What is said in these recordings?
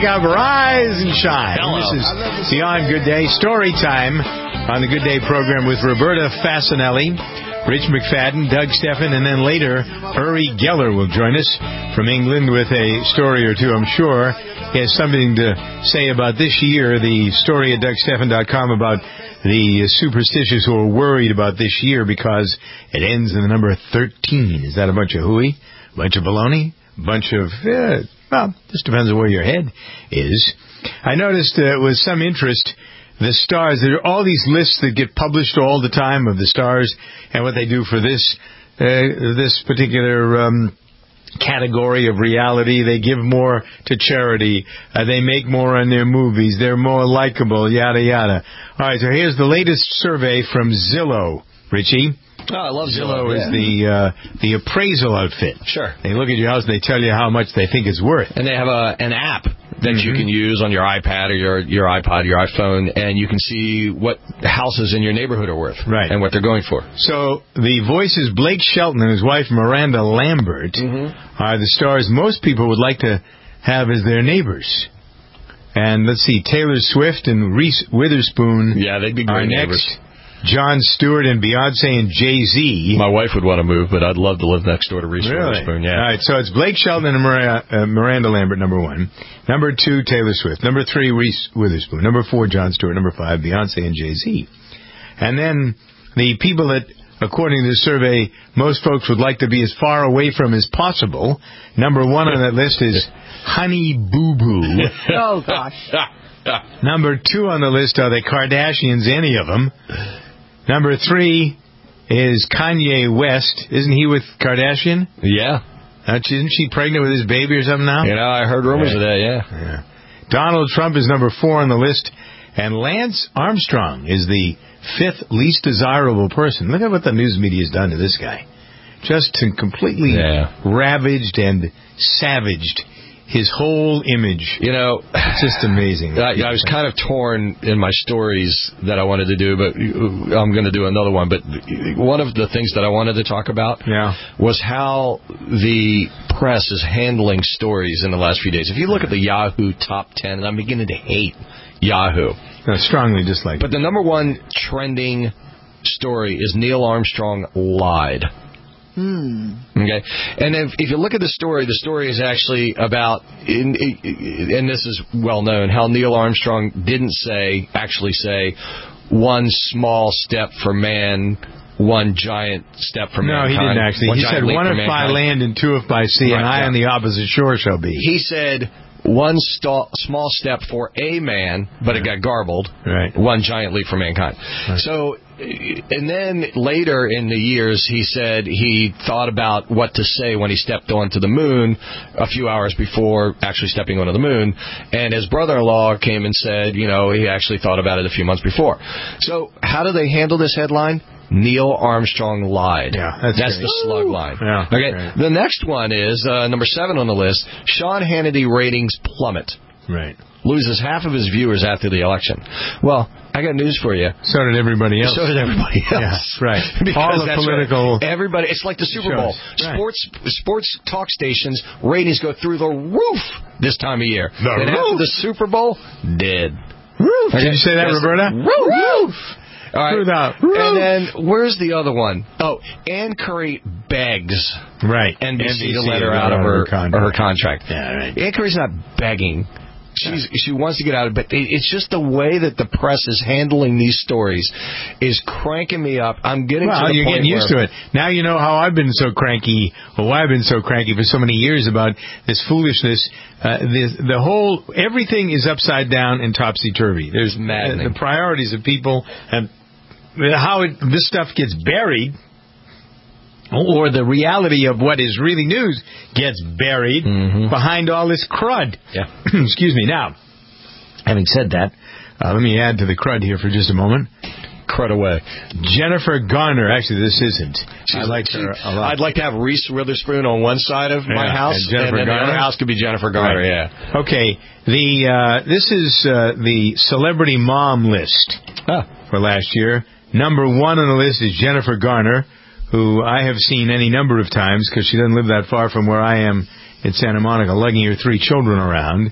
wake up, rise and shine. This is Beyond Good Day, story time on the Good Day program with Roberta Fasanelli, Rich McFadden, Doug Steffen, and then later, Uri Geller will join us from England with a story or two, I'm sure. He has something to say about this year, the story at DougSteffen.com about the superstitious who are worried about this year because it ends in the number 13. Is that a bunch of hooey? A bunch of baloney? A bunch of, well, just depends on where your head is. I noticed with some interest, the stars, there are all these lists that get published all the time of the stars and what they do for this particular category of reality. They give more to charity. They make more on their movies. They're more likable, yada, yada. All right, so here's the latest survey from Zillow. Richie? Oh, I love Zillow. Is the appraisal outfit. Sure. They look at your house and they tell you how much they think it's worth. And they have an app that you can use on your iPad or your iPod, your iPhone, and you can see what houses in your neighborhood are worth and what they're going for. So the voices Blake Shelton and his wife Miranda Lambert are the stars most people would like to have as their neighbors. And let's see, Taylor Swift and Reese Witherspoon they'd be great neighbors. Next. John Stewart and Beyonce and Jay-Z. My wife would want to move, but I'd love to live next door to Reese Witherspoon. Yeah. All right, so it's Blake Shelton and Miranda Lambert, number 1. Number 2, Taylor Swift. Number 3, Reese Witherspoon. Number 4, John Stewart. Number 5, Beyonce and Jay-Z. And then the people that, according to the survey, most folks would like to be as far away from as possible. Number 1 on that list is Honey Boo Boo. Oh, gosh. Number 2 on the list are the Kardashians, any of them. Number 3 is Kanye West. Isn't he with Kardashian? Yeah. Isn't she pregnant with his baby or something now? You know, I heard rumors of that, yeah. Donald Trump is number 4 on the list. And Lance Armstrong is the 5th least desirable person. Look at what the news media has done to this guy. Just completely ravaged and savaged his whole image. You know, it's just amazing. I was kind of torn in my stories that I wanted to do, but I'm going to do another one. But one of the things that I wanted to talk about was how the press is handling stories in the last few days. If you look at the Yahoo Top 10, and I'm beginning to hate Yahoo. I strongly dislike it. But the number 1 trending story is Neil Armstrong lied. Okay, and if you look at the story is actually about, and this is well known, how Neil Armstrong didn't actually say one small step for man, one giant step for mankind. No, he didn't actually. He said, one if by land and two if by sea, and I on the opposite shore shall be. He said, one small step for a man, but it got garbled. Right. One giant leap for mankind. Right. So, and then later in the years, he said he thought about what to say when he stepped onto the moon a few hours before actually stepping onto the moon. And his brother-in-law came and said, you know, he actually thought about it a few months before. So how do they handle this headline? Neil Armstrong lied. Yeah, that's the slug line. Yeah, okay. Great. The next one is number 7 on the list. Sean Hannity ratings plummet. Right. Loses half of his viewers after the election. Well, I got news for you. So did everybody else. So did everybody else. Yeah, right. Because all the political. Right. Everybody. It's like the Super Bowl. Right. Sports talk stations ratings go through the roof this time of year. Then after the Super Bowl, dead. Roof. Did you say that, Roberta? Roof. All right. And then, where's the other one? Oh, Ann Curry begs NBC to let her out of her contract. Yeah, right. Ann Curry's not begging. She wants to get out of it, but it's just the way that the press is handling these stories is cranking me up. I'm getting to the point you're getting used to it. Now you know how I've been so cranky, or why I've been so cranky for so many years about this foolishness. Everything is upside down and topsy-turvy. There's the priorities of people and how this stuff gets buried, or the reality of what is really news gets buried behind all this crud. Yeah. Excuse me. Now, having said that, let me add to the crud here for just a moment. Crud away. Jennifer Garner. Actually, this isn't. I like her a lot. I'd like to have Reese Witherspoon on one side of my house, and then the other house could be Jennifer Garner. Right. Yeah. Okay. This is the celebrity mom list for last year. Number 1 on the list is Jennifer Garner, who I have seen any number of times because she doesn't live that far from where I am in Santa Monica, lugging her 3 children around.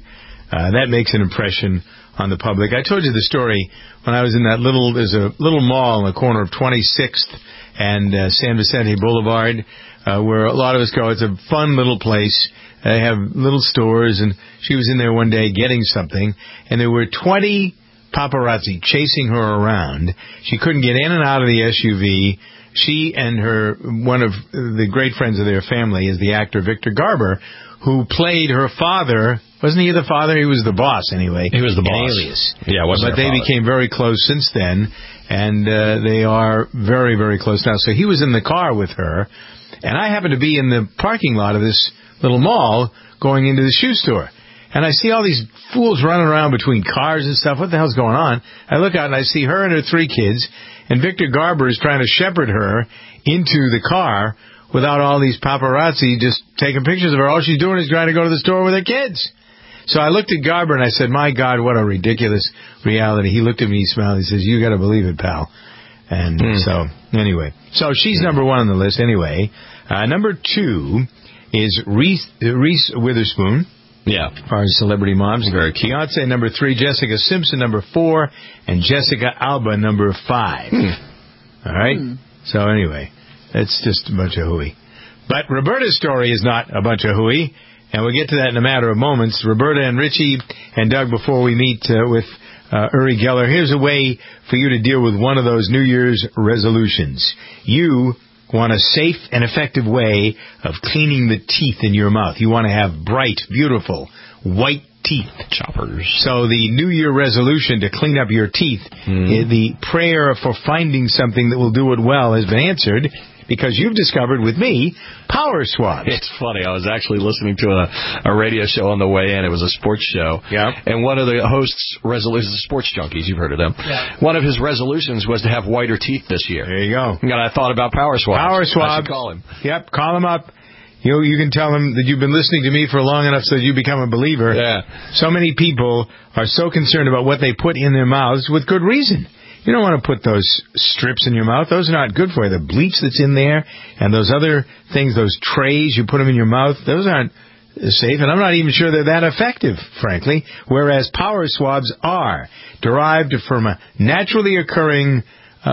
That makes an impression on the public. I told you the story when I was in there's a little mall on the corner of 26th and San Vicente Boulevard, where a lot of us go. It's a fun little place. They have little stores, and she was in there one day getting something, and there were 20 paparazzi chasing her around. She couldn't get in and out of the SUV. She and one of the great friends of their family is the actor Victor Garber, who played her father. Wasn't he the father? He was the boss, anyway. He was the boss. Alias. Yeah, wasn't But they became very close since then, and they are very, very close now. So he was in the car with her, and I happened to be in the parking lot of this little mall going into the shoe store. And I see all these fools running around between cars and stuff. What the hell's going on? I look out and I see her and her 3 kids, and Victor Garber is trying to shepherd her into the car without all these paparazzi just taking pictures of her. All she's doing is trying to go to the store with her kids. So I looked at Garber and I said, my God, what a ridiculous reality. He looked at me, he smiled, he says, you got to believe it, pal. And so, anyway. So she's number 1 on the list anyway. Number 2 is Reese Witherspoon. Yeah. Our celebrity moms. Very cute. Beyonce, number 3. Jessica Simpson, number 4. And Jessica Alba, number 5. All right? So anyway, it's just a bunch of hooey. But Roberta's story is not a bunch of hooey. And we'll get to that in a matter of moments. Roberta and Richie and Doug, before we meet with Uri Geller, here's a way for you to deal with one of those New Year's resolutions. You want a safe and effective way of cleaning the teeth in your mouth. You want to have bright, beautiful, white teeth. Choppers. So the New Year resolution to clean up your teeth, the prayer for finding something that will do it well has been answered, because you've discovered with me Power Swabs. It's funny. I was actually listening to a radio show on the way in. It was a sports show. Yeah. And one of the hosts' resolutions, Sports Junkies, you've heard of them. Yeah. One of his resolutions was to have whiter teeth this year. There you go. And I thought about Power Swabs. Power Swabs. I should call him. Yep, call him up. You can tell him that you've been listening to me for long enough so that you become a believer. Yeah. So many people are so concerned about what they put in their mouths with good reason. You don't want to put those strips in your mouth. Those are not good for you. The bleach that's in there and those other things, those trays, you put them in your mouth, those aren't safe. And I'm not even sure they're that effective, frankly, whereas Power Swabs are derived from a naturally occurring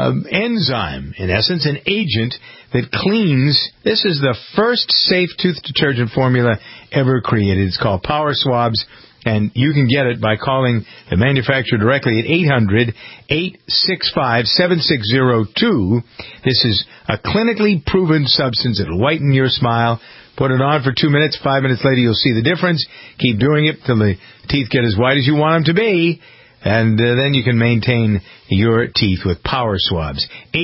enzyme, in essence, an agent that cleans. This is the first safe tooth detergent formula ever created. It's called Power Swabs. And you can get it by calling the manufacturer directly at 800-865-7602. This is a clinically proven substance. It'll whiten your smile. Put it on for 2 minutes. 5 minutes later, you'll see the difference. Keep doing it till the teeth get as white as you want them to be. And then you can maintain your teeth with Power Swabs.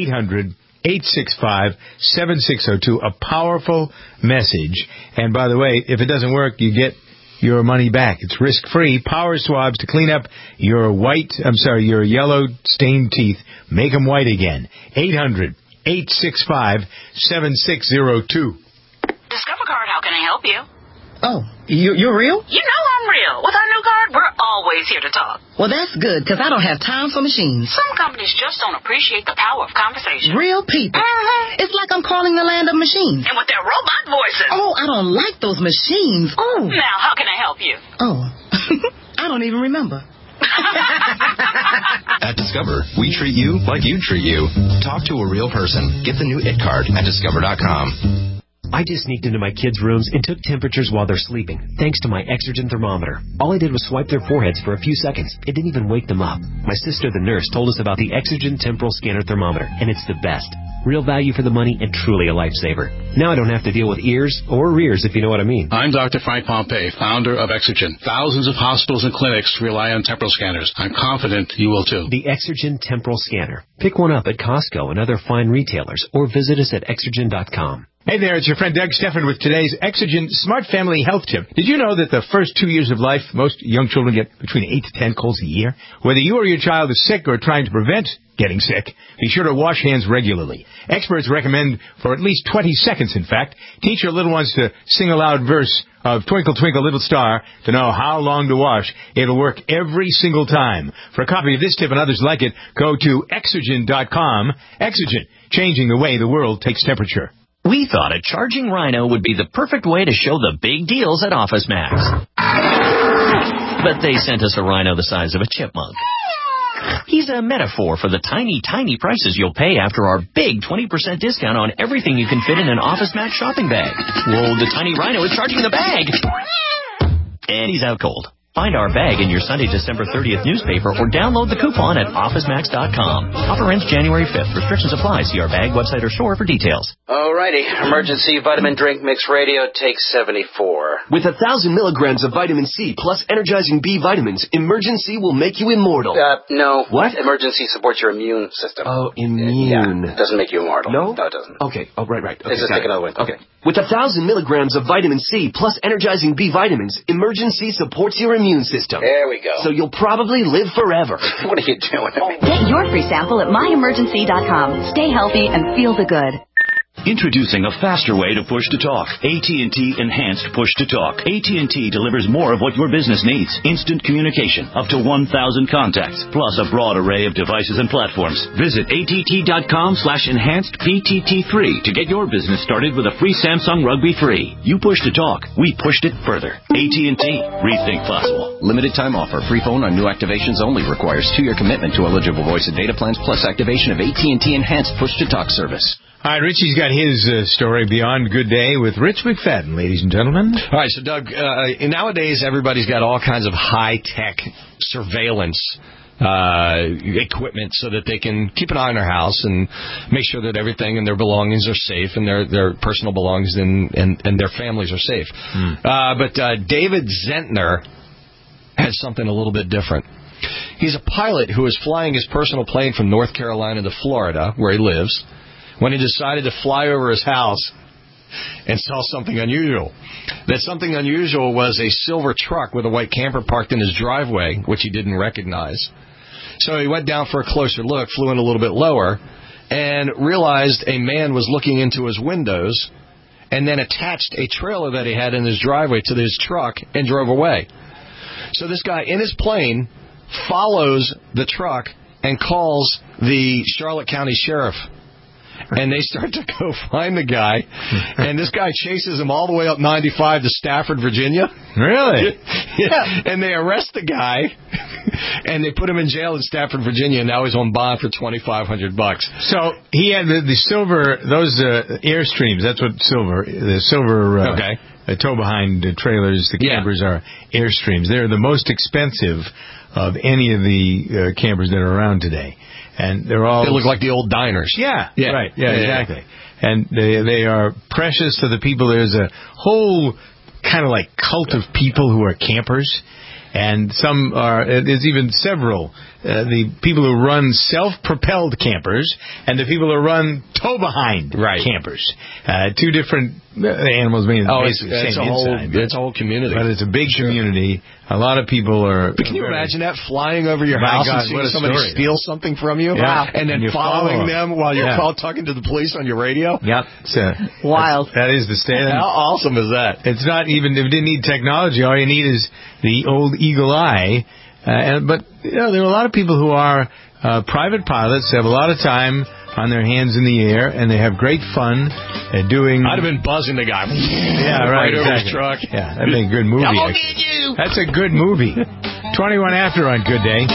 800-865-7602. A powerful message. And by the way, if it doesn't work, you get your money back. It's risk-free. Power Swabs to clean up your yellow stained teeth. Make them white again. 800-865-7602. Discover Card, how can I help you? Oh, you're real? You know I'm real. With our new card, we're always here to talk. Well, that's good, because I don't have time for machines. Some companies just don't appreciate the power of conversation. Real people. It's like I'm calling the land of machines. And with their robot voices. Oh, I don't like those machines. Oh. Now, how can I help you? Oh, I don't even remember. At Discover, we treat you like you treat you. Talk to a real person. Get the new IT card at Discover.com. I just sneaked into my kids' rooms and took temperatures while they're sleeping, thanks to my Exergen thermometer. All I did was swipe their foreheads for a few seconds. It didn't even wake them up. My sister, the nurse, told us about the Exergen temporal scanner thermometer, and it's the best. Real value for the money and truly a lifesaver. Now I don't have to deal with ears or rears, if you know what I mean. I'm Dr. Frank Pompey, founder of Exergen. Thousands of hospitals and clinics rely on temporal scanners. I'm confident you will too. The Exergen temporal scanner. Pick one up at Costco and other fine retailers, or visit us at Exergen.com. Hey there, it's your friend Doug Stephan with today's Exergen Smart Family Health Tip. Did you know that the first 2 years of life, most young children get between 8 to 10 colds a year? Whether you or your child is sick or trying to prevent getting sick, be sure to wash hands regularly. Experts recommend for at least 20 seconds, in fact. Teach your little ones to sing a loud verse of Twinkle, Twinkle, Little Star to know how long to wash. It'll work every single time. For a copy of this tip and others like it, go to Exergen.com. Exergen, changing the way the world takes temperature. We thought a charging Rhino would be the perfect way to show the big deals at OfficeMax. but they sent us a rhino the size of a chipmunk. He's a metaphor for the tiny, tiny prices you'll pay after our big 20% discount on everything you can fit in an Office Max shopping bag. Whoa, the tiny rhino is charging the bag! And he's out cold. Find our bag in your Sunday, December 30th newspaper or download the coupon at OfficeMax.com. Offer ends January 5th. Restrictions apply. See our bag, website, or store for details. Alrighty. Emergency Vitamin Drink Mix Radio takes 74. With 1,000 milligrams of vitamin C plus energizing B vitamins, Emergency will make you immortal. No. What? Emergency supports your immune system. Oh, immune. Yeah, it doesn't make you immortal. No? No, it doesn't. Okay. Oh, right. Okay, Let's just take another one. Okay. With 1,000 milligrams of vitamin C plus energizing B vitamins, Emergency supports your immune system. There we go. So you'll probably live forever. What are you doing? Get your free sample at myemergency.com. Stay healthy and feel the good. Introducing a faster way to push-to-talk. AT&T Enhanced Push-to-Talk. AT&T delivers more of what your business needs. Instant communication, up to 1,000 contacts, plus a broad array of devices and platforms. Visit att.com/enhancedPTT3 to get your business started with a free Samsung Rugby 3. You push-to-talk. We pushed it further. AT&T. Rethink possible. Limited time offer. Free phone on new activations only. Requires 2-year commitment to eligible voice and data plans plus activation of AT&T Enhanced Push-to-Talk service. All right, Richie's got his story, Beyond Good Day, with Rich McFadden, ladies and gentlemen. All right, so, Doug, nowadays everybody's got all kinds of high-tech surveillance equipment so that they can keep an eye on their house and make sure that everything and their belongings are safe and their personal belongings and their families are safe. But David Zentner has something a little bit different. He's a pilot who is flying his personal plane from North Carolina to Florida, where he lives, when he decided to fly over his house and saw something unusual. That something unusual was a silver truck with a white camper parked in his driveway, which he didn't recognize. So he went down for a closer look, flew in a little bit lower, and realized a man was looking into his windows and then attached a trailer that he had in his driveway to his truck and drove away. So this guy in his plane follows the truck and calls the Charlotte County Sheriff. And they start to go find the guy, and this guy chases him all the way up 95 to Stafford, Virginia. Really? Yeah. And they arrest the guy, and they put him in jail in Stafford, Virginia, and now he's on bond for $2,500. So he had the silver, those Airstreams. That's what the silver tow-behind trailers, the campers are Airstreams. They're the most expensive of any of the campers that are around today. And they look like the old diners. Yeah. Right. Yeah, exactly. And they are precious to the people. There's a whole kind of like cult of people who are campers. And there's even several. The people who run self-propelled campers and the people who run tow-behind campers. Two different animals, basically the same inside. It's a whole community. But it's a big community. A lot of people are... But can you imagine that, flying over your house and seeing somebody steal something from you? Yeah. And then following them while you're talking to the police on your radio? Yep. Wild. That is the stand. How awesome is that? It's not even... If you didn't need technology, all you need is the old eagle eye. But there are a lot of people who are private pilots, have a lot of time on their hands in the air, and they have great fun doing... I'd have been buzzing the guy. Yeah, right, over his truck. Yeah, that'd be a good movie. I'll get you! That's a good movie. 21 after on Good Day.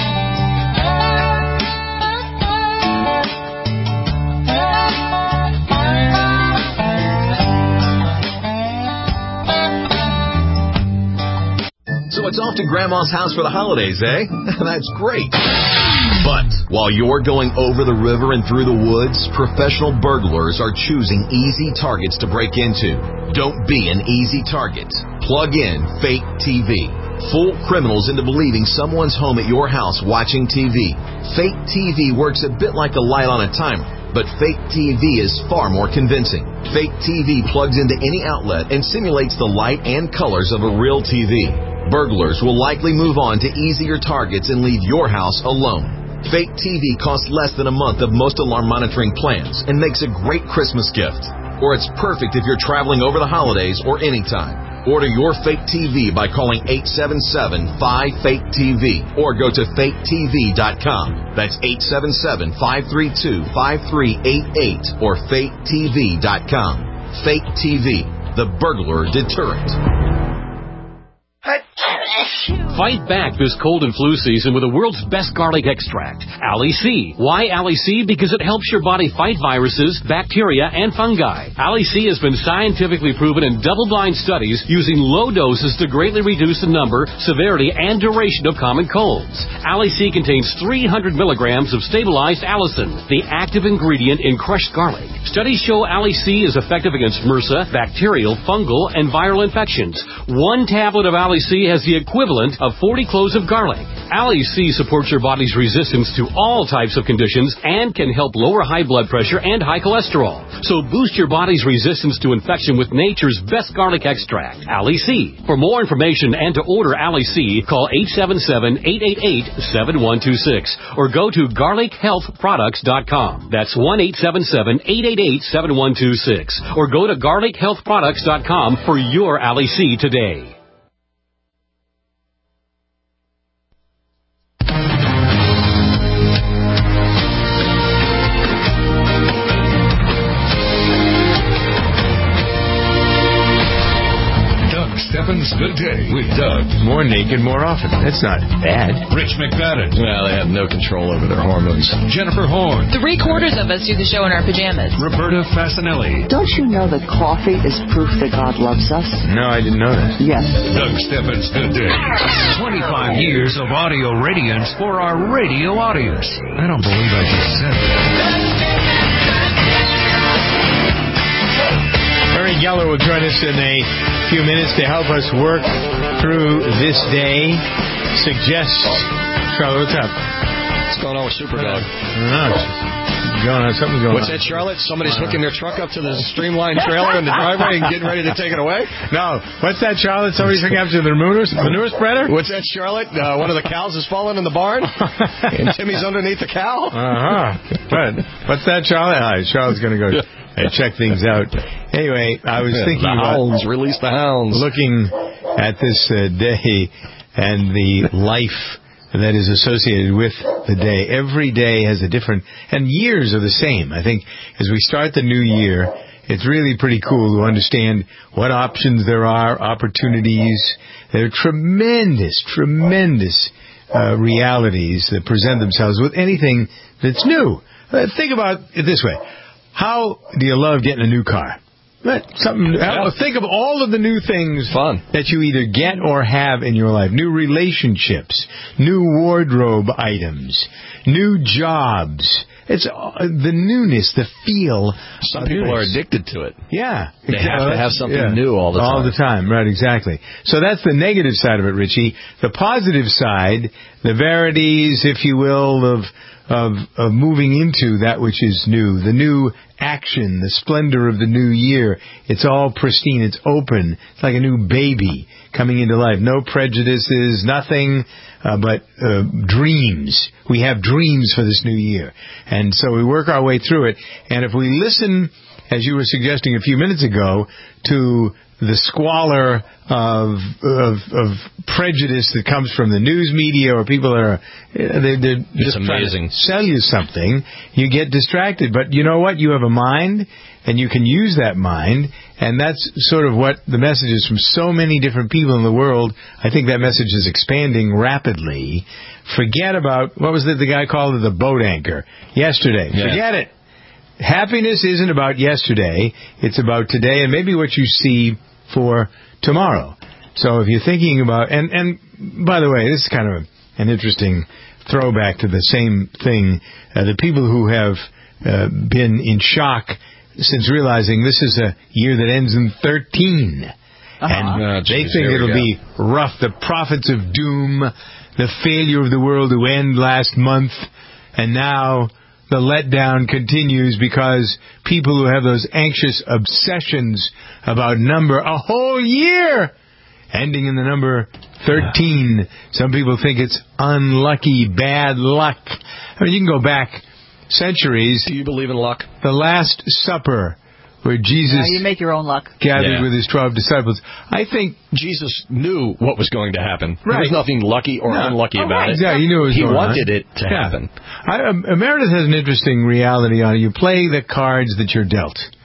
So it's off to Grandma's house for the holidays, eh? That's great. But while you're going over the river and through the woods, professional burglars are choosing easy targets to break into. Don't be an easy target. Plug in Fake TV. Fool criminals into believing someone's home at your house watching TV. Fake TV works a bit like a light on a timer, but Fake TV is far more convincing. Fake TV plugs into any outlet and simulates the light and colors of a real TV. Burglars will likely move on to easier targets and leave your house alone. Fake TV costs less than a month of most alarm monitoring plans and makes a great Christmas gift. Or it's perfect if you're traveling over the holidays or anytime. Order your Fake TV by calling 877-5FAKE-TV or go to faketv.com. That's 877-532-5388 or faketv.com. Fake TV, the burglar deterrent. Fight back this cold and flu season with the world's best garlic extract, Ali C. Why Ali C? Because it helps your body fight viruses, bacteria, and fungi. Ali C has been scientifically proven in double-blind studies using low doses to greatly reduce the number, severity, and duration of common colds. Ali C contains 300 milligrams of stabilized allicin, the active ingredient in crushed garlic. Studies show Ali C is effective against MRSA, bacterial, fungal, and viral infections. 1 tablet of Ali C has the equivalent of 40 cloves of garlic. Ali C supports your body's resistance to all types of conditions and can help lower high blood pressure and high cholesterol. So boost your body's resistance to infection with nature's best garlic extract, Ali C. For more information and to order Ali C, call 877-888-7126 or go to garlichealthproducts.com. That's 1-877-888-7126 or go to garlichealthproducts.com for your Ali C today. Steffens Good Day with Doug. More naked, more often. That's not bad. Rich McFadden. Well, they have no control over their hormones. Jennifer Horn. 3/4 of us do the show in our pajamas. Roberta Fascinelli. Don't you know that coffee is proof that God loves us? No, I didn't know that. Yes. Doug Steffens Good Day. 25 years of audio radiance for our radio audience. I don't believe I just said that. Uri Geller will join us in a few minutes to help us work through this day. Charlotte, what's up? What's going on with Superdog? I don't know. Something's going on. What's that, Charlotte? Somebody's hooking their truck up to the Streamline trailer in the driveway and getting ready to take it away? No. What's that, Charlotte? Somebody's hooking up to the manure spreader? What's that, Charlotte? One of the cows is falling in the barn, and Timmy's underneath the cow? Good. What's that, Charlotte? All right, Charlotte's going to go check things out. Anyway, I was thinking about release the hounds. Looking at this day and the life that is associated with the day. Every day has a different, and years are the same. I think as we start the new year, it's really pretty cool to understand what options there are, opportunities. There are tremendous realities that present themselves with anything that's new. Think about it this way. How do you love getting a new car? Think of all of the new things that you either get or have in your life. New relationships, new wardrobe items, new jobs. It's the newness, the feel. Some people are addicted to it. Yeah. They have to have something new all the time. All the time, right, exactly. So that's the negative side of it, Richie. The positive side, the verities, if you will, of moving into that which is new, the new action, the splendor of the new year. It's all pristine. It's open. It's like a new baby coming into life. No prejudices, nothing but dreams. We have dreams for this new year. And so we work our way through it. And if we listen, as you were suggesting a few minutes ago, to the squalor of prejudice that comes from the news media or people that are they're just amazing. Trying to sell you something, you get distracted. But you know what? You have a mind, and you can use that mind, and that's sort of what the message is from so many different people in the world. I think that message is expanding rapidly. Forget about, what was it the guy called it, the boat anchor yesterday. Yeah. Forget it. Happiness isn't about yesterday. It's about today and maybe what you see for tomorrow. So if you're thinking about, and by the way, this is kind of an interesting throwback to the same thing. The people who have been in shock since realizing this is a year that ends in 13. And they think it'll be rough. The prophets of doom, the failure of the world to end last month, and now the letdown continues because people who have those anxious obsessions about number, a whole year ending in the number 13. Some people think it's unlucky, bad luck. I mean, you can go back centuries. Do you believe in luck? The Last Supper, where Jesus you make your own luck. Gathered with his 12 disciples. I think Jesus knew what was going to happen. Right. There was nothing lucky or unlucky about it. Yeah, he knew it was He going wanted it to happen. Meredith has an interesting reality on it. You play the cards that you're dealt.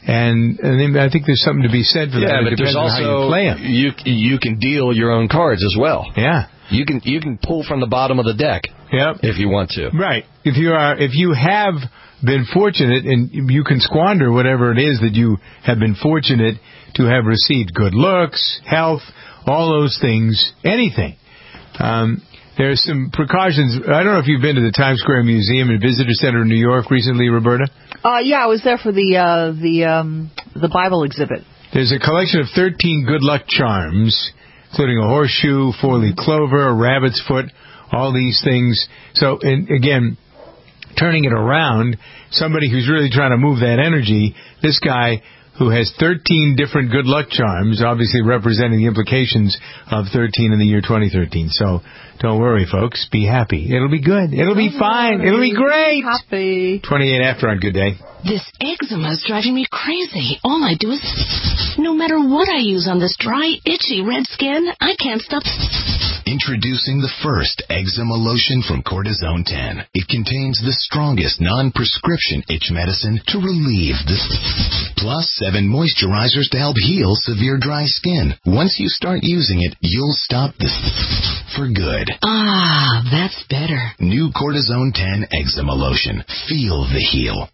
And I think there's something to be said for that. Yeah, it but there's also how you play them. You can deal your own cards as well. Yeah, you can pull from the bottom of the deck. Yep. If you want to. Right. If you have been fortunate, and you can squander whatever it is that you have been fortunate to have received, good looks, health, all those things, anything. There's some precautions. I don't know if you've been to the Times Square Museum and Visitor Center in New York recently, Roberta? Yeah, I was there for the Bible exhibit. There's a collection of 13 good luck charms, including a horseshoe, 4-leaf clover, a rabbit's foot, all these things. So, and again, turning it around, somebody who's really trying to move that energy, this guy who has 13 different good luck charms, obviously representing the implications of 13 in the year 2013. So don't worry, folks. Be happy. It'll be good. It'll be fine. It'll be great. Happy. 28 after on Good Day. This eczema is driving me crazy. All I do is, no matter what I use on this dry, itchy, red skin, I can't stop. Introducing the first eczema lotion from Cortisone 10. It contains the strongest non-prescription itch medicine to relieve the plus 7 moisturizers to help heal severe dry skin. Once you start using it, you'll stop the for good. Ah, that's better. New Cortisone 10 eczema lotion. Feel the heal.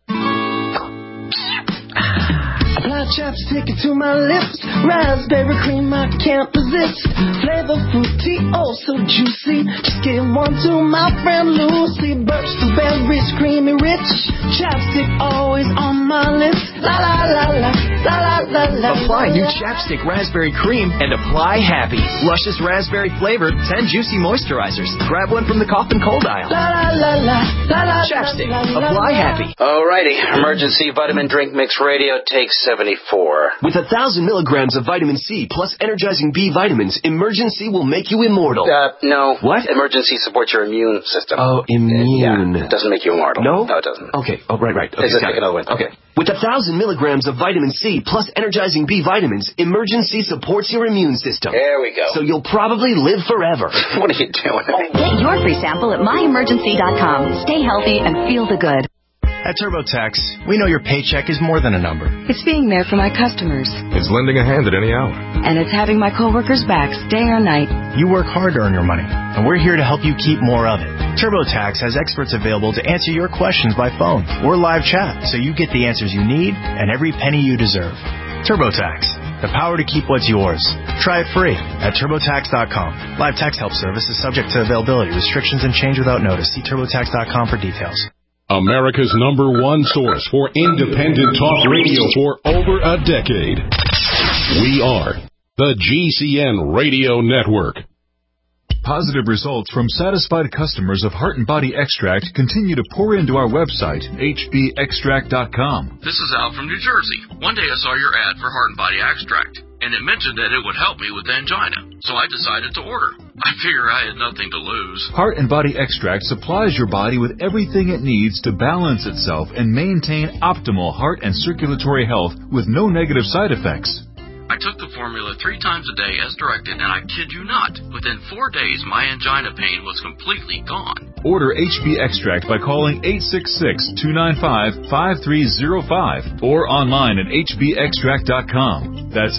Apply chapstick to my lips. Raspberry cream I can't resist. Flavor fruity, oh so juicy. Just give one to my friend Lucy. Birch the berries, creamy rich. Chapstick always on my lips. La la la la, la la la la. Apply new chapstick raspberry cream and apply happy. Luscious raspberry flavored 10 juicy moisturizers. Grab one from the cough and cold aisle. La la la la, la la. Chapstick. Apply happy. Alrighty, Emergency Vitamin Drink Mix Radio takes 74. With 1,000 milligrams of vitamin C plus energizing B vitamins, Emergency will make you immortal. No. What? Emergency supports your immune system. Oh, immune. Yeah, it doesn't make you immortal. No? No, it doesn't. Okay. Oh, right. Okay, let's just take another one. Okay. With 1,000 milligrams of vitamin C plus energizing B vitamins, Emergency supports your immune system. There we go. So you'll probably live forever. What are you doing? Get your free sample at myemergency.com. Stay healthy and feel the good. At TurboTax, we know your paycheck is more than a number. It's being there for my customers. It's lending a hand at any hour. And it's having my coworkers' backs day or night. You work hard to earn your money, and we're here to help you keep more of it. TurboTax has experts available to answer your questions by phone or live chat, so you get the answers you need and every penny you deserve. TurboTax, the power to keep what's yours. Try it free at TurboTax.com. Live tax help service is subject to availability, restrictions, and change without notice. See TurboTax.com for details. America's #1 source for independent talk radio for over a decade. We are the GCN Radio Network. Positive results from satisfied customers of Heart and Body Extract continue to pour into our website, hbextract.com. This is Al from New Jersey. One day I saw your ad for Heart and Body Extract, and it mentioned that it would help me with angina, so I decided to order. I figure I had nothing to lose. Heart and Body Extract supplies your body with everything it needs to balance itself and maintain optimal heart and circulatory health with no negative side effects. I took the formula 3 times a day as directed, and I kid you not, within 4 days my angina pain was completely gone. Order HB Extract by calling 866-295-5305 or online at hbextract.com. That's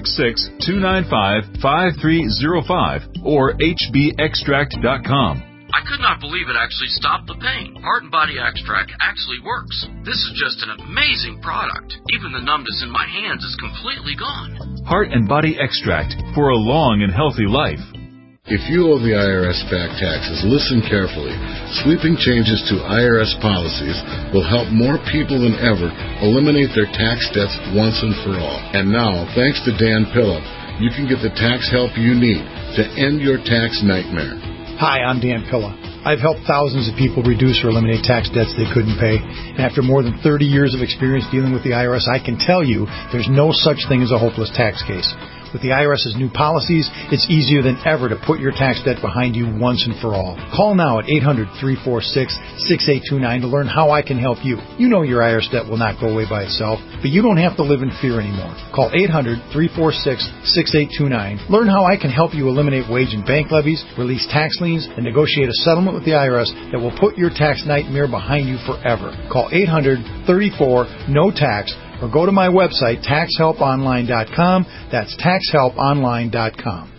866-295-5305 or hbextract.com. I could not believe it actually stopped the pain. Heart and Body Extract actually works. This is just an amazing product. Even the numbness in my hands is completely gone. Heart and Body Extract for a long and healthy life. If you owe the IRS back taxes, listen carefully. Sweeping changes to IRS policies will help more people than ever eliminate their tax debts once and for all. And now, thanks to Dan Pilla, you can get the tax help you need to end your tax nightmare. Hi, I'm Dan Pilla. I've helped thousands of people reduce or eliminate tax debts they couldn't pay. And after more than 30 years of experience dealing with the IRS, I can tell you there's no such thing as a hopeless tax case. With the IRS's new policies, it's easier than ever to put your tax debt behind you once and for all. Call now at 800-346-6829 to learn how I can help you. You know your IRS debt will not go away by itself, but you don't have to live in fear anymore. Call 800-346-6829. Learn how I can help you eliminate wage and bank levies, release tax liens, and negotiate a settlement with the IRS that will put your tax nightmare behind you forever. Call 800-34-NO-TAX. or go to my website, taxhelponline.com. That's taxhelponline.com.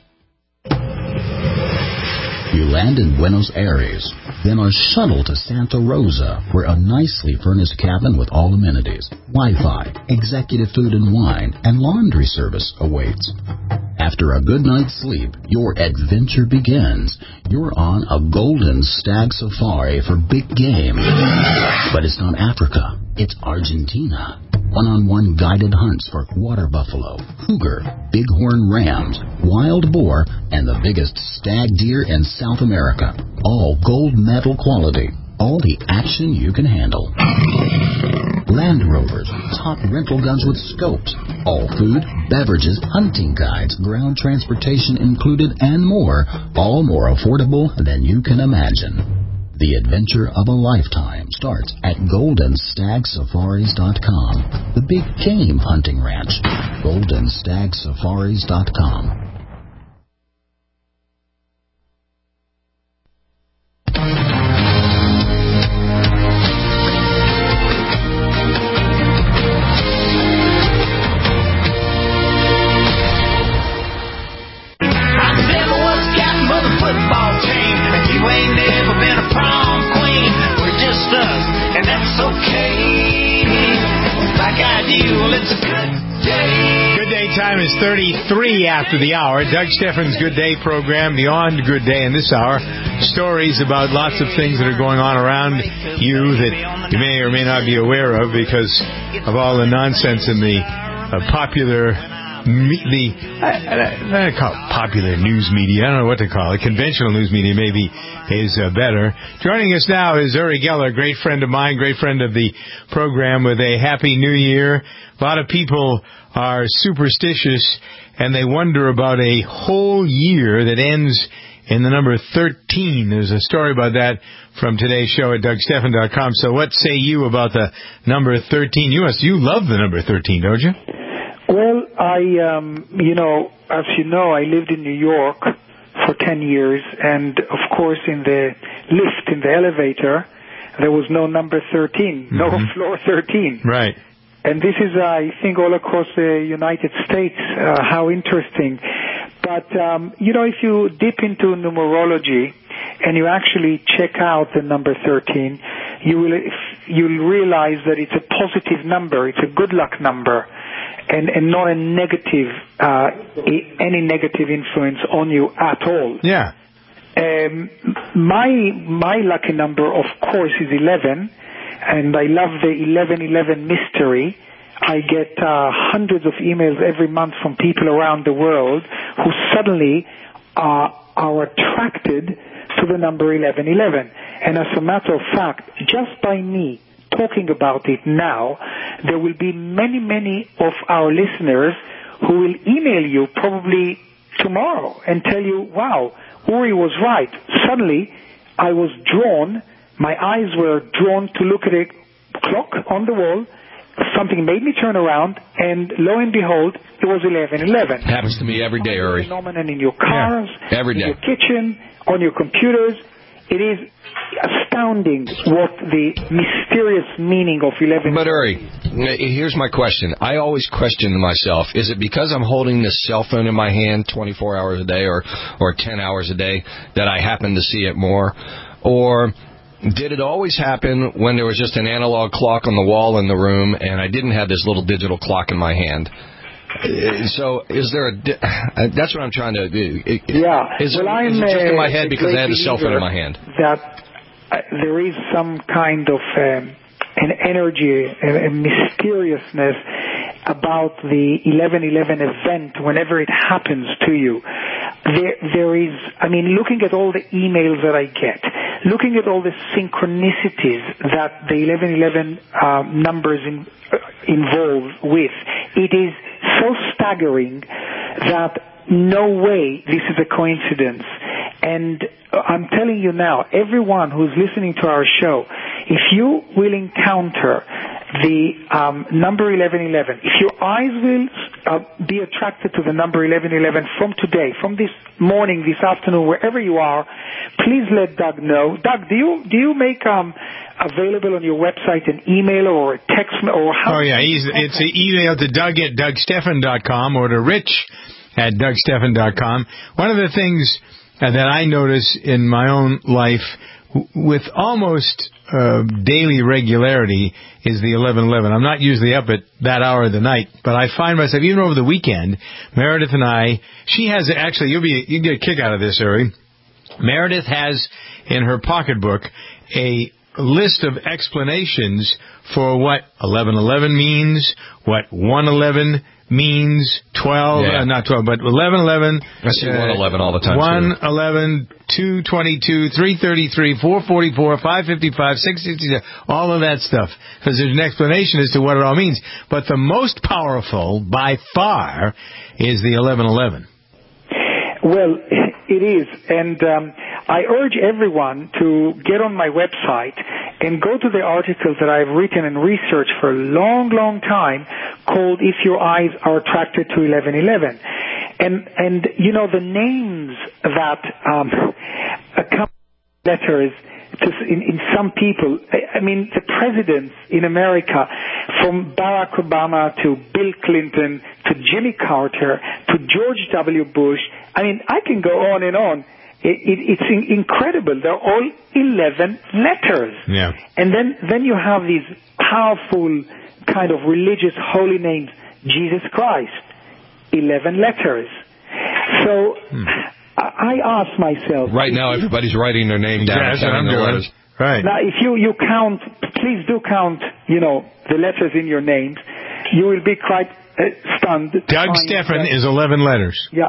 You land in Buenos Aires, then are shuttled to Santa Rosa, where a nicely furnished cabin with all amenities, Wi-Fi, executive food and wine, and laundry service awaits. After a good night's sleep, your adventure begins. You're on a golden stag safari for big game. But it's not Africa, it's Argentina. One-on-one guided hunts for water buffalo, cougar, bighorn rams, wild boar, and the biggest stag deer in South America. All gold medal quality. All the action you can handle. Land Rovers, top rental guns with scopes. All food, beverages, hunting guides, ground transportation included, and more. All more affordable than you can imagine. The adventure of a lifetime starts at GoldenStagSafaris.com. The big game hunting ranch. GoldenStagSafaris.com. Time is 33 after the hour. Doug Steffens' Good Day program, Beyond Good Day, in this hour. Stories about lots of things that are going on around you that you may or may not be aware of because of all the nonsense in the popular, I call it popular news media. I don't know what to call it. Conventional news media maybe is better. Joining us now is Uri Geller, great friend of mine, great friend of the program, with a Happy New Year. A lot of people are superstitious, and they wonder about a whole year that ends in the number 13. There's a story about that from today's show at DougSteffen.com. So what say you about the number 13? You love the number 13, don't you? Well, as you know, I lived in New York for 10 years, and of course in the lift, in the elevator, there was no number 13, no floor 13. Right. And this is, I think, all across the United States, how interesting. But, if you dip into numerology and you actually check out the number 13, you'll realize that it's a positive number. It's a good luck number and not a negative, any negative influence on you at all. Yeah. My lucky number, of course, is 11. And I love the 1111 mystery. I get hundreds of emails every month from people around the world who suddenly are attracted to the number 1111. And as a matter of fact, just by me talking about it now, there will be many, many of our listeners who will email you probably tomorrow and tell you, wow, Uri was right. Suddenly, I was drawn. My eyes were drawn to look at a clock on the wall. Something made me turn around, and lo and behold, it was 11:11. Happens to me every day, Uri. Phenomenon in your cars, every day. In your kitchen, on your computers. It is astounding what the mysterious meaning of 11. But Uri, here's my question. I always question myself: is it because I'm holding this cell phone in my hand 24 hours a day, or 10 hours a day, that I happen to see it more, or did it always happen when there was just an analog clock on the wall in the room and I didn't have this little digital clock in my hand? So is there that's what I'm trying to do. Yeah. Is it just in my head because I had the cell phone in my hand? That there is some kind of an energy, a mysteriousness about the 11:11 event whenever it happens to you. There is, looking at all the emails that I get, looking at all the synchronicities that the 11:11 numbers involve with, it is so staggering that no way this is a coincidence. And I'm telling you now, everyone who's listening to our show, if you will encounter the number 1111, if your eyes will be attracted to the number 1111 from today, from this morning, this afternoon, wherever you are, please let Doug know. Doug, do you make available on your website an email or a text or how? Oh yeah, it's an email to Doug@DougStephan.com or to Rich@DougStephan.com. One of the things that I notice in my own life with almost daily regularity is the 11:11. I'm not usually up at that hour of the night, but I find myself, even over the weekend, Meredith and I, she has actually, you get a kick out of this, Uri. Meredith has in her pocketbook a list of explanations for what 11:11 means, what 1:11 means, 12, not 12, but 11:11. I see 1:11 all the time. 1:11, 2:22, 3:33, 4:44, 5:55, 6:67, all of that stuff. Because there's an explanation as to what it all means. But the most powerful, by far, is the 11:11. Well, it is, and I urge everyone to get on my website and go to the articles that I've written and researched for a long, long time called If Your Eyes Are Attracted to 11:11. And you know, the names that accompany letters in some people, I mean, the presidents in America, from Barack Obama to Bill Clinton to Jimmy Carter to George W. Bush, I mean, I can go on and on. It's incredible. They're all 11 letters. Yeah. And then you have these powerful kind of religious holy names. Jesus Christ, 11 letters. So I ask myself. Right now, everybody's writing their name down. That's what I'm doing. Right. Now, if you count, please do count, the letters in your names. You will be quite stunned. Doug Stephan is 11 letters. Yeah.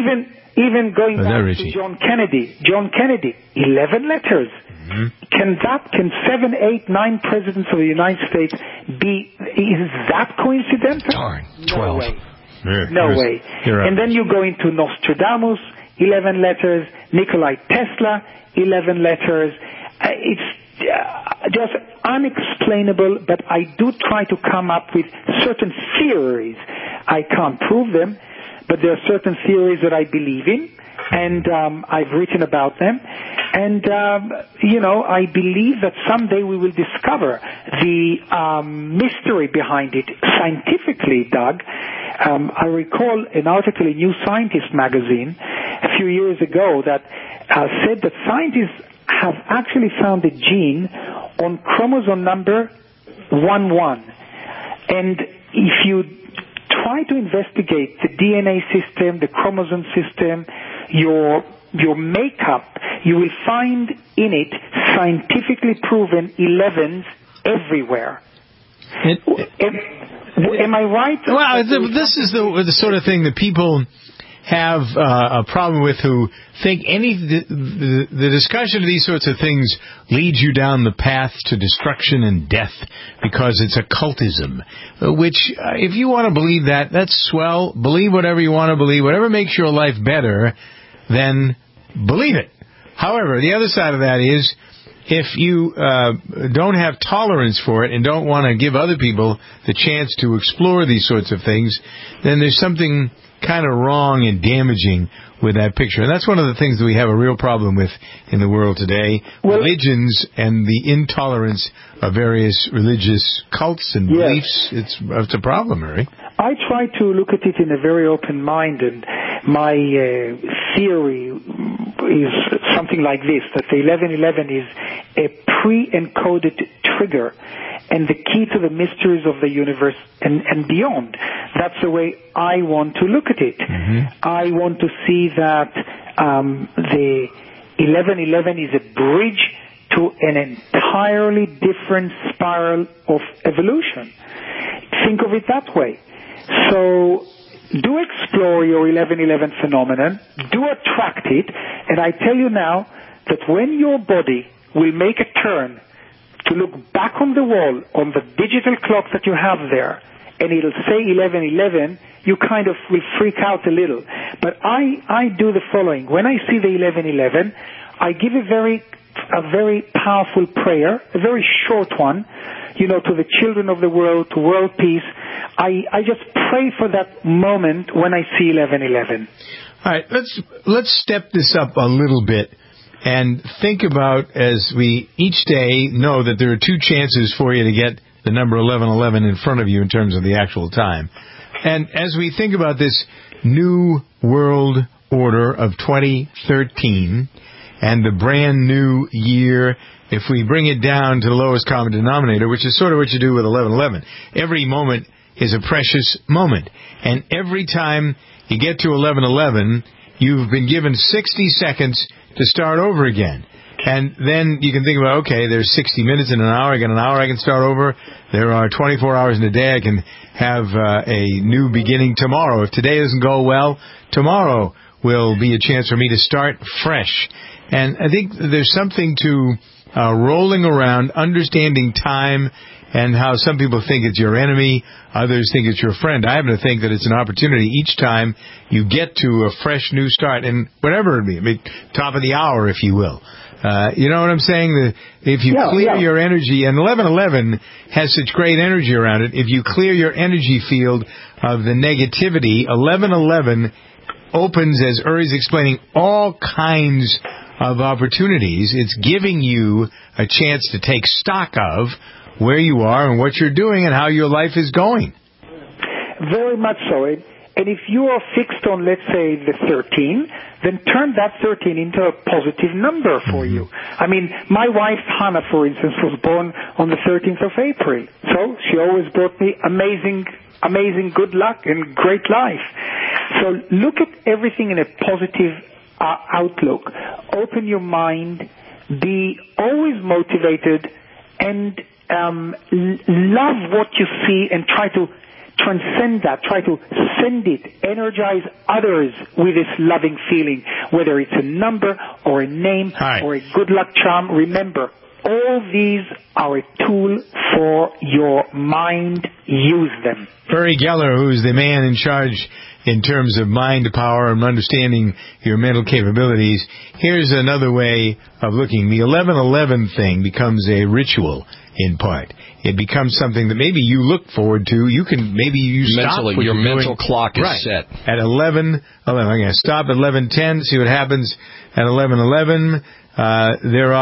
Even going back to John Kennedy. John Kennedy, 11 letters. Mm-hmm. Can 7, 8, 9 presidents of the United States is that coincidental? Darn, 12. No way. Right. And then you go into Nostradamus, 11 letters, Nikola Tesla, 11 letters. It's just unexplainable, but I do try to come up with certain theories. I can't prove them, but there are certain theories that I believe in, and I've written about them. And, I believe that someday we will discover the mystery behind it scientifically, Doug. I recall an article in New Scientist magazine a few years ago that said that scientists have actually found a gene on chromosome number 11. And if you try to investigate the DNA system, the chromosome system, your makeup, you will find in it scientifically proven 11s everywhere. Am I right? Well, this is the sort of thing that people have a problem with, who think the discussion of these sorts of things leads you down the path to destruction and death because it's occultism, which if you want to believe that, that's swell. Believe whatever you want to believe. Whatever makes your life better, then believe it. However, the other side of that is, if you don't have tolerance for it and don't want to give other people the chance to explore these sorts of things, then there's something kind of wrong and damaging with that picture. And that's one of the things that we have a real problem with in the world today. Religions and the intolerance of various religious cults and beliefs, it's a problem, Murray. I try to look at it in a very open mind, and my theory is something like this, that the 1111 is a pre-encoded trigger and the key to the mysteries of the universe and beyond. That's the way I want to look at it. Mm-hmm. I want to see that the 1111 is a bridge to an entirely different spiral of evolution. Think of it that way. So do explore your 1111 phenomenon, do attract it, and I tell you now that when your body will make a turn to look back on the wall, on the digital clock that you have there, and it'll say 1111, you kind of will freak out a little. But I do the following. When I see the 1111, I give a very powerful prayer, a very short one, to the children of the world, to world peace. I just pray for that moment when I see 1111. All right, let's step this up a little bit and think about, as we each day know that there are 2 chances for you to get the number 1111 in front of you in terms of the actual time. And as we think about this new world order of 2013 and the brand new year, if we bring it down to the lowest common denominator, which is sort of what you do with 1111, every moment is a precious moment. And every time you get to 1111, you've been given 60 seconds to start over again. And then you can think about, okay, there's 60 minutes in an hour. I got an hour, I can start over. There are 24 hours in a day. I can have a new beginning tomorrow. If today doesn't go well, tomorrow will be a chance for me to start fresh. And I think there's something to rolling around, understanding time, and how some people think it's your enemy, others think it's your friend. I happen to think that it's an opportunity each time you get to a fresh new start, and whatever it be, I mean, top of the hour, if you will. You know what I'm saying? If you clear your energy, and 1111 has such great energy around it, if you clear your energy field of the negativity, 1111 opens, as Uri's explaining, all kinds of opportunities. It's giving you a chance to take stock of where you are and what you're doing and how your life is going. Very much so. And if you are fixed on, let's say, the 13, then turn that 13 into a positive number for you. I mean, my wife, Hannah, for instance, was born on the 13th of April. So she always brought me amazing good luck and great life. So look at everything in a positive outlook. Open your mind. Be always motivated and love what you see and try to transcend that, try to send it, energize others with this loving feeling, whether it's a number or a name or a good luck charm. Remember, all these are a tool for your mind. Use them. Uri Geller, who's the man in charge in terms of mind power and understanding your mental capabilities. Here's another way of looking. The 1111 thing becomes a ritual in part. It becomes something that maybe you look forward to. You can stop mentally. Your mental clock is set at 11. I'm going to stop at 11:10. See what happens at 11:11. There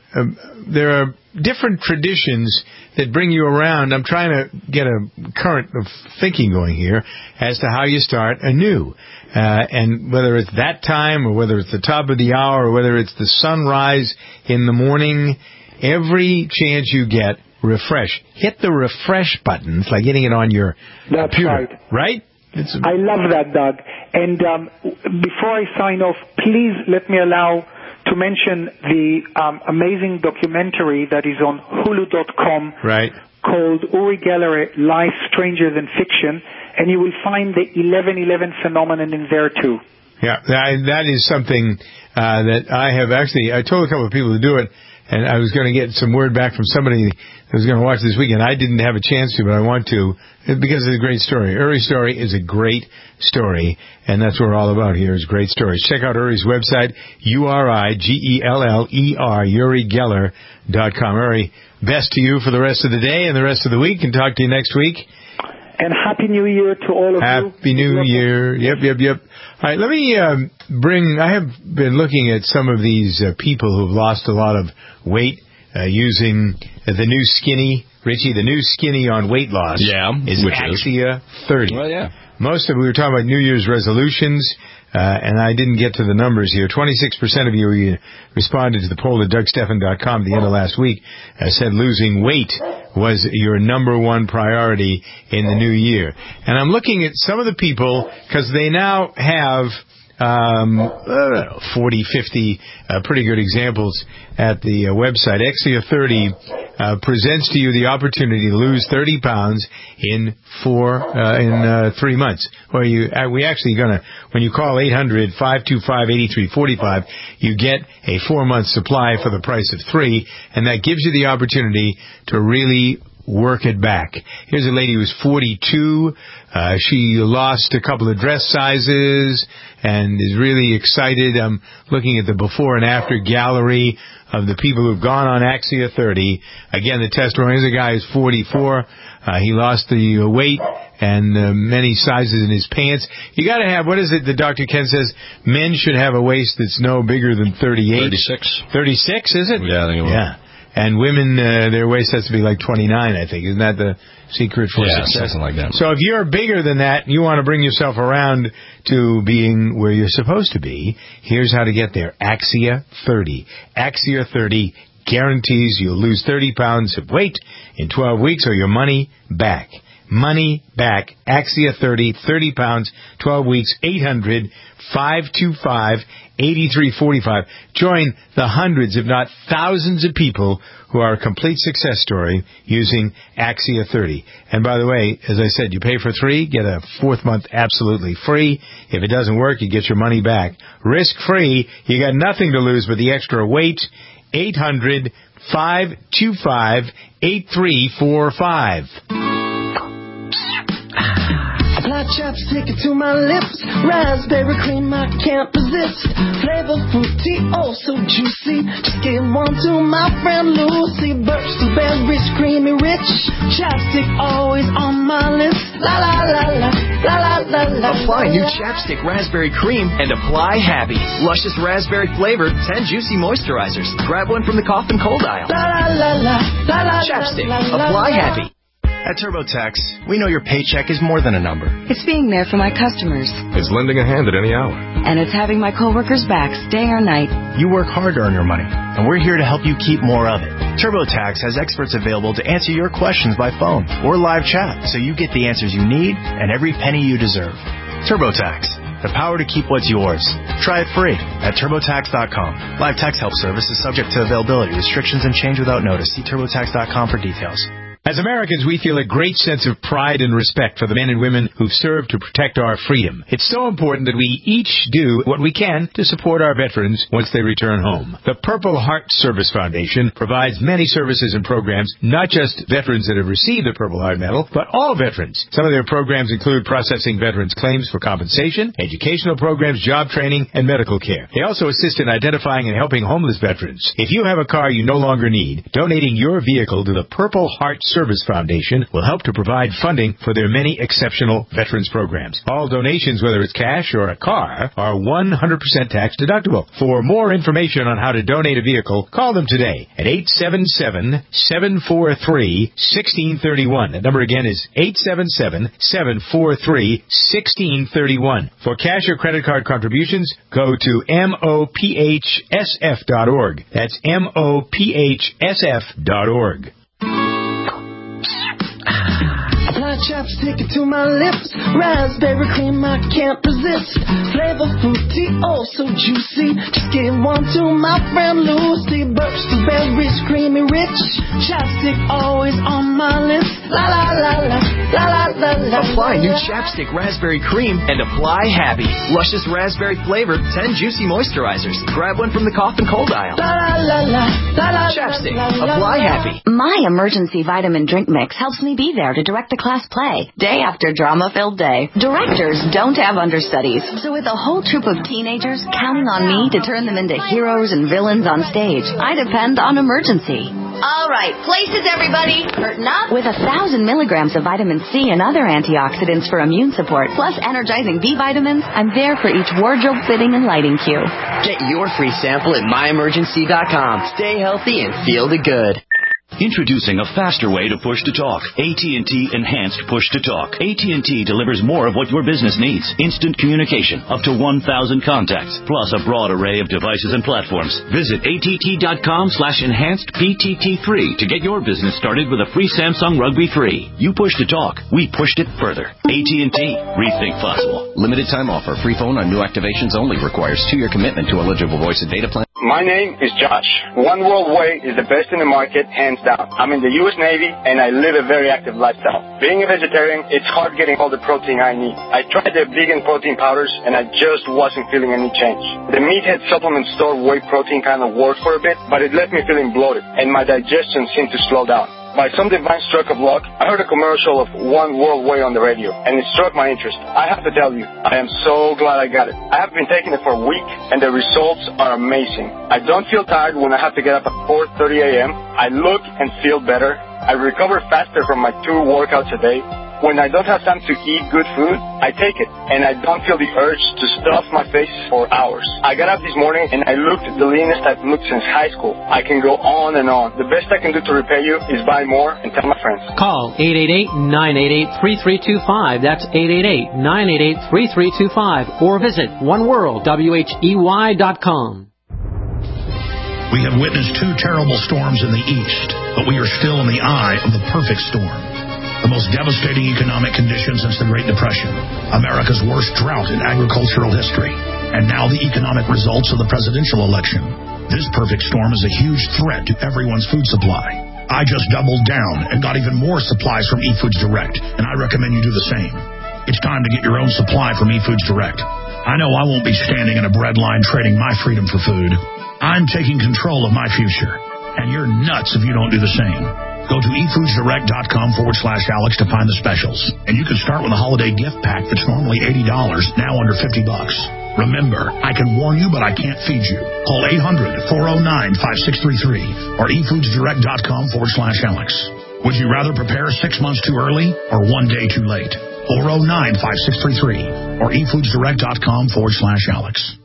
are different traditions that bring you around. I'm trying to get a current of thinking going here as to how you start anew. And whether it's that time or whether it's the top of the hour or whether it's the sunrise in the morning, every chance you get, refresh. Hit the refresh button. It's like hitting it on your computer. Right? I love that, Doug. And before I sign off, please let me allow to mention the amazing documentary that is on Hulu.com called Uri Geller, Life Stranger Than Fiction, and you will find the 1111 phenomenon in there too. Yeah, that is something that I have actually, I told a couple of people to do it, and I was going to get some word back from somebody that was going to watch this weekend. I didn't have a chance to, but I want to because it's a great story. Uri's story is a great story, and that's what we're all about here is great stories. Check out Uri's website, URIGELLER, UriGeller.com. Uri, best to you for the rest of the day and the rest of the week, and talk to you next week. And Happy New Year to all of you. Happy New Year. Yep. All right, let me I have been looking at some of these people who've lost a lot of weight using the new Skinny. Richie, the new Skinny on weight loss is Axia 30. Well, yeah. Most of we were talking about New Year's resolutions, and I didn't get to the numbers here. 26% of you responded to the poll at DougStephan.com at the end of last week, said losing weight was your number one priority in the new year. And I'm looking at some of the people, because they now have 40, 50 pretty good examples at the website. Axia 30 presents to you the opportunity to lose 30 pounds in 3 months. Well, we actually gonna, when you call 800-525-8345, you get a 4-month supply for the price of 3, and that gives you the opportunity to really work it back. Here's a lady who's 42. She lost a couple of dress sizes and is really excited. I'm looking at the before and after gallery of the people who've gone on Axia 30. Again, the testimony is a guy who's 44. He lost the weight and many sizes in his pants. You got to have, what is it that Dr. Ken says? Men should have a waist that's no bigger than 38. 36. 36, is it? Yeah, I think it was. Yeah. And women, their waist has to be like 29, I think. Isn't that the secret for success? Something like that. So if you're bigger than that, you want to bring yourself around to being where you're supposed to be, here's how to get there. Axia 30. Axia 30 guarantees you'll lose 30 pounds of weight in 12 weeks or your money back. Money back. Axia 30, 30 pounds, 12 weeks, 800-525-8345. Join the hundreds, if not thousands of people who are a complete success story using Axia 30. And by the way, as I said, you pay for 3, get a 4th month absolutely free. If it doesn't work, you get your money back. Risk-free. You got nothing to lose but the extra weight. 800-525-8345. Apply chapstick to my lips. Raspberry cream I can't resist. Flavor fruity, oh so juicy. Just give one to my friend Lucy. Burst of berries, creamy rich. Chapstick always on my list. La la la la, la la la la. Apply new chapstick raspberry cream and apply happy. Luscious raspberry flavor, 10 juicy moisturizers. Grab one from the cough and cold aisle. La la la la, la la. Chapstick, apply happy. At TurboTax, we know your paycheck is more than a number. It's being there for my customers. It's lending a hand at any hour. And it's having my coworkers' backs day or night. You work hard to earn your money, and we're here to help you keep more of it. TurboTax has experts available to answer your questions by phone or live chat, so you get the answers you need and every penny you deserve. TurboTax, the power to keep what's yours. Try it free at TurboTax.com. Live tax help service is subject to availability, restrictions, and change without notice. See TurboTax.com for details. As Americans, we feel a great sense of pride and respect for the men and women who've served to protect our freedom. It's so important that we each do what we can to support our veterans once they return home. The Purple Heart Service Foundation provides many services and programs, not just veterans that have received the Purple Heart Medal, but all veterans. Some of their programs include processing veterans' claims for compensation, educational programs, job training, and medical care. They also assist in identifying and helping homeless veterans. If you have a car you no longer need, donating your vehicle to the Purple Heart Service Foundation will help to provide funding for their many exceptional veterans programs. All donations, whether it's cash or a car, are 100% tax deductible. For more information on how to donate a vehicle, call them today at 877-743-1631. That number again is 877-743-1631. For cash or credit card contributions, go to mophsf.org. That's mophsf.org. Apply chapstick to my lips. Raspberry cream I can't resist. Flavor fruity, oh so juicy. Just give one to my friend Lucy. Burst of berries, creamy rich. Chapstick always on my list. La la la la, la la la la. Apply new chapstick raspberry cream and apply happy. Luscious raspberry flavor, 10 juicy moisturizers. Grab one from the cough and cold aisle. La la la la, la la. Chapstick, apply happy. My emergency vitamin drink mix helps me be there to direct the class play, day after drama-filled day. Directors don't have understudies, so with a whole troop of teenagers counting on me to turn them into heroes and villains on stage, I depend on Emergency. All right, places everybody. Curtain up. With 1,000 milligrams of vitamin C and other antioxidants for immune support, plus energizing B vitamins, I'm there for each wardrobe fitting and lighting cue. Get your free sample at myemergency.com. Stay healthy and feel the good. Introducing a faster way to push to talk. AT&T Enhanced Push to Talk. AT&T delivers more of what your business needs. Instant communication, up to 1,000 contacts, plus a broad array of devices and platforms. Visit att.com/enhancedPTT3 to get your business started with a free Samsung Rugby 3. You push to talk, we pushed it further. AT&T, rethink possible. Limited time offer. Free phone on new activations only. Requires 2-year commitment to eligible voice and data plan. My name is Josh. One World Way is the best in the market, hands down. I'm in the U.S. Navy, and I live a very active lifestyle. Being a vegetarian, it's hard getting all the protein I need. I tried their vegan protein powders, and I just wasn't feeling any change. The Meathead supplement store whey protein kind of worked for a bit, but it left me feeling bloated, and my digestion seemed to slow down. by some divine stroke of luck, I heard a commercial of One World Way on the radio, and it struck my interest. I have to tell you, I am so glad I got it. I have been taking it for a week, and the results are amazing. I don't feel tired when I have to get up at 4:30 a.m. I look and feel better. I recover faster from my 2 workouts a day. When I don't have time to eat good food, I take it, and I don't feel the urge to stuff my face for hours. I got up this morning, and I looked the leanest I've looked since high school. I can go on and on. The best I can do to repay you is buy more and tell my friends. Call 888-988-3325. That's 888-988-3325. Or visit oneworldwhey.com. We have witnessed 2 terrible storms in the east, but we are still in the eye of the perfect storm. The most devastating economic conditions since the Great Depression, America's worst drought in agricultural history, and now the economic results of the presidential election. This perfect storm is a huge threat to everyone's food supply. I just doubled down and got even more supplies from eFoods Direct, and I recommend you do the same. It's time to get your own supply from eFoods Direct. I know I won't be standing in a bread line trading my freedom for food. I'm taking control of my future, and you're nuts if you don't do the same. Go to efoodsdirect.com/Alex to find the specials. And you can start with a holiday gift pack that's normally $80, now under $50. Remember, I can warn you, but I can't feed you. Call 800-409-5633 or efoodsdirect.com/Alex. Would you rather prepare 6 months too early or 1 day too late? 409-5633 or efoodsdirect.com/Alex.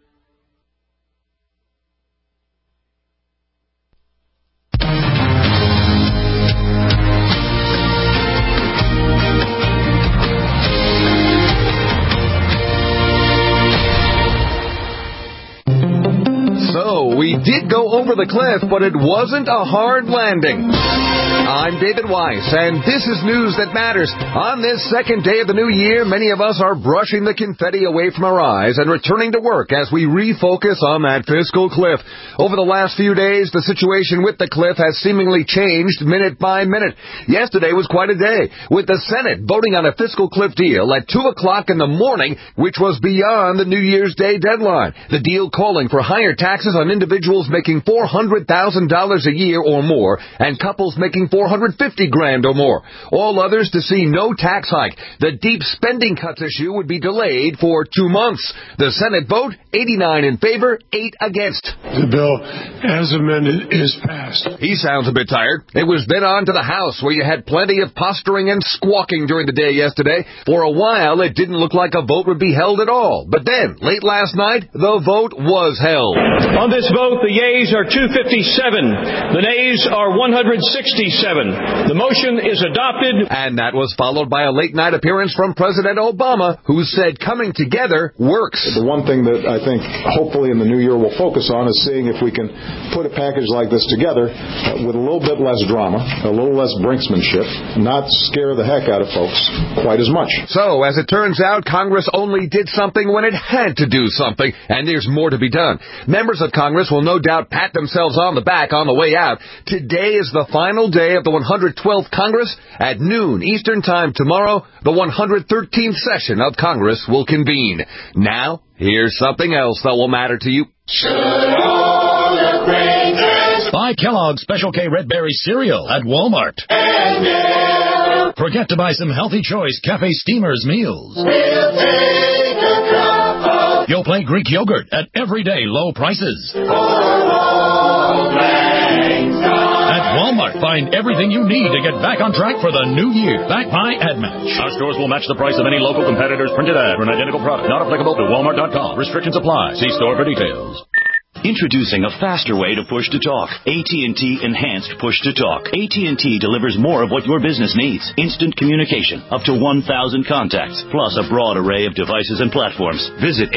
We did go over the cliff, but it wasn't a hard landing. I'm David Weiss, and this is news that matters. On this second day of the new year, many of us are brushing the confetti away from our eyes and returning to work as we refocus on that fiscal cliff. Over the last few days, the situation with the cliff has seemingly changed minute by minute. Yesterday was quite a day, with the Senate voting on a fiscal cliff deal at 2 o'clock in the morning, which was beyond the New Year's Day deadline. The deal calling for higher taxes on individuals making $400,000 a year or more, and couples making $450,000 or more. All others to see no tax hike. The deep spending cuts issue would be delayed for 2 months. The Senate vote, 89 in favor, 8 against. The bill, as amended, is passed. He sounds a bit tired. It was then on to the House, where you had plenty of posturing and squawking during the day yesterday. For a while, it didn't look like a vote would be held at all. But then, late last night, the vote was held. On this vote, the yeas are 257. The nays are 167. The motion is adopted. And that was followed by a late-night appearance from President Obama, who said coming together works. The one thing that I think hopefully in the new year we'll focus on is seeing if we can put a package like this together with a little bit less drama, a little less brinksmanship, not scare the heck out of folks quite as much. So, as it turns out, Congress only did something when it had to do something, and there's more to be done. Members of Congress will no doubt pat themselves on the back on the way out. Today is the final day of the 112th Congress. At noon Eastern Time tomorrow, the 113th session of Congress will convene. Now, here's something else that will matter to you. Buy Kellogg's Special K Red Berry cereal at Walmart. Forget to buy some Healthy Choice Cafe Steamers meals. You'll play Greek yogurt at everyday low prices. At Walmart, find everything you need to get back on track for the new year. Back by AdMatch. Our stores will match the price of any local competitor's printed ad for an identical product. Not applicable to Walmart.com. Restrictions apply. See store for details. Introducing a faster way to push to talk. AT&T Enhanced Push to Talk. AT&T delivers more of what your business needs. Instant communication, up to 1,000 contacts, plus a broad array of devices and platforms. Visit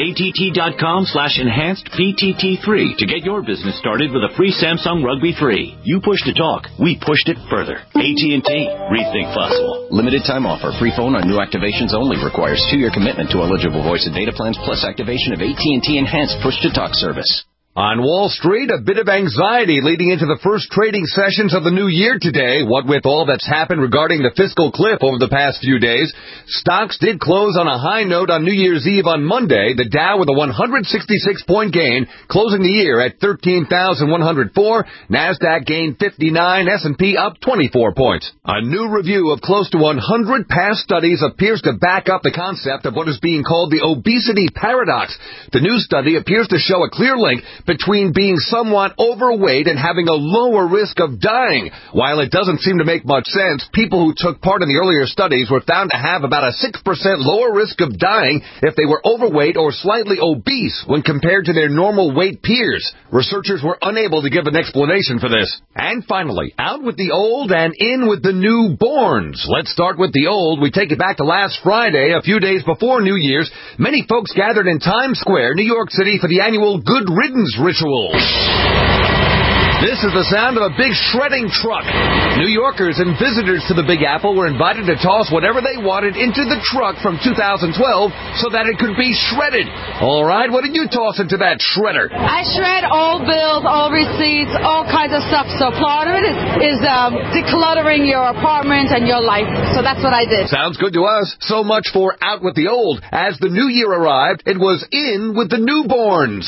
att.com/enhancedPTT3 to get your business started with a free Samsung Rugby Free. You push to talk, we pushed it further. AT&T, rethink possible. Limited time offer. Free phone on new activations only. Requires 2-year commitment to eligible voice and data plans plus activation of AT&T Enhanced Push to Talk service. On Wall Street, a bit of anxiety leading into the first trading sessions of the new year today. What with all that's happened regarding the fiscal cliff over the past few days, stocks did close on a high note on New Year's Eve on Monday. The Dow with a 166-point gain, closing the year at 13,104. NASDAQ gained 59, S&P up 24 points. A new review of close to 100 past studies appears to back up the concept of what is being called the obesity paradox. The new study appears to show a clear link between being somewhat overweight and having a lower risk of dying. While it doesn't seem to make much sense, people who took part in the earlier studies were found to have about a 6% lower risk of dying if they were overweight or slightly obese when compared to their normal weight peers. Researchers were unable to give an explanation for this. And finally, out with the old and in with the newborns. Let's start with the old. We take it back to last Friday, a few days before New Year's. Many folks gathered in Times Square, New York City, for the annual Good Riddance ritual. This is the sound of a big shredding truck. New Yorkers and visitors to the Big Apple were invited to toss whatever they wanted into the truck from 2012 so that it could be shredded. All right, what did you toss into that shredder? I shred all bills, all receipts, all kinds of stuff. So part of it is decluttering your apartment and your life. So that's what I did. Sounds good to us. So much for out with the old. As the new year arrived, it was in with the newborns.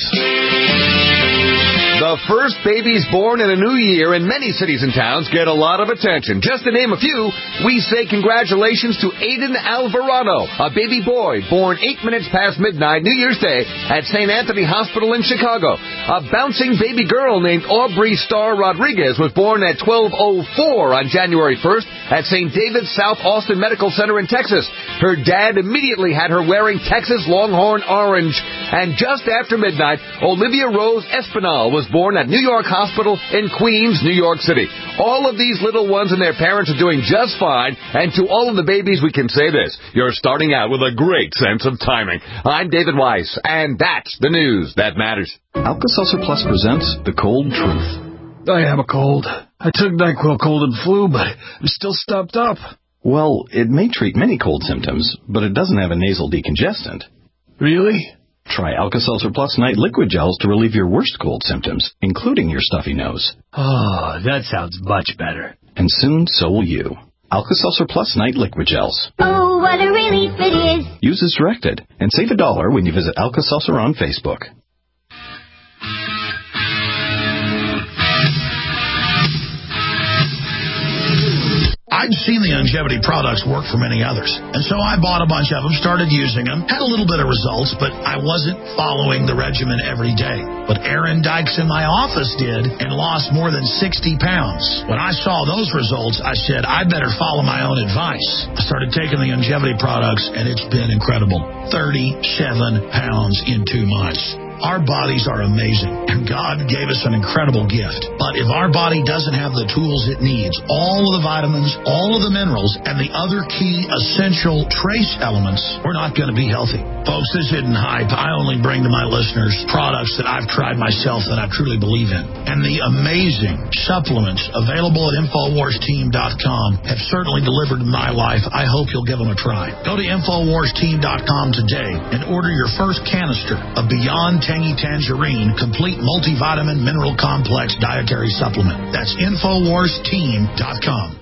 The first babies born in a new year in many cities and towns get a lot of attention. Just to name a few, we say congratulations to Aiden Alvarado, a baby boy born 8 minutes past midnight New Year's Day at St. Anthony Hospital in Chicago. A bouncing baby girl named Aubrey Starr Rodriguez was born at 12:04 on January 1st at St. David's South Austin Medical Center in Texas. Her dad immediately had her wearing Texas Longhorn orange. And just after midnight, Olivia Rose Espinal was born at New York Hospital in Queens, New York City. All of these little ones and their parents are doing just fine, and to all of the babies we can say this: you're starting out with a great sense of timing. I'm David Weiss, and that's the news that matters. Alka-Seltzer Plus presents The Cold Truth. I have a cold. I took NyQuil Cold and Flu, but I'm still stuffed up. Well, it may treat many cold symptoms, but it doesn't have a nasal decongestant. Really? Try Alka-Seltzer Plus Night Liquid Gels to relieve your worst cold symptoms, including your stuffy nose. Oh, that sounds much better. And soon, so will you. Alka-Seltzer Plus Night Liquid Gels. Oh, what a relief it is. Use as directed, and save $1 when you visit Alka-Seltzer on Facebook. I'd seen the longevity products work for many others, and so I bought a bunch of them, started using them, had a little bit of results, but I wasn't following the regimen every day. But Aaron Dykes in my office did and lost more than 60 pounds. When I saw those results, I said, I better follow my own advice. I started taking the longevity products, and it's been incredible. 37 pounds in 2 months. Our bodies are amazing, and God gave us an incredible gift. But if our body doesn't have the tools it needs, all of the vitamins, all of the minerals, and the other key essential trace elements, we're not going to be healthy. Folks, this isn't hype. I only bring to my listeners products that I've tried myself that I truly believe in. And the amazing supplements available at InfoWarsTeam.com have certainly delivered in my life. I hope you'll give them a try. Go to InfoWarsTeam.com today and order your first canister of Beyond Tangy Tangerine Complete Multivitamin Mineral Complex Dietary Supplement. That's InfoWarsTeam.com.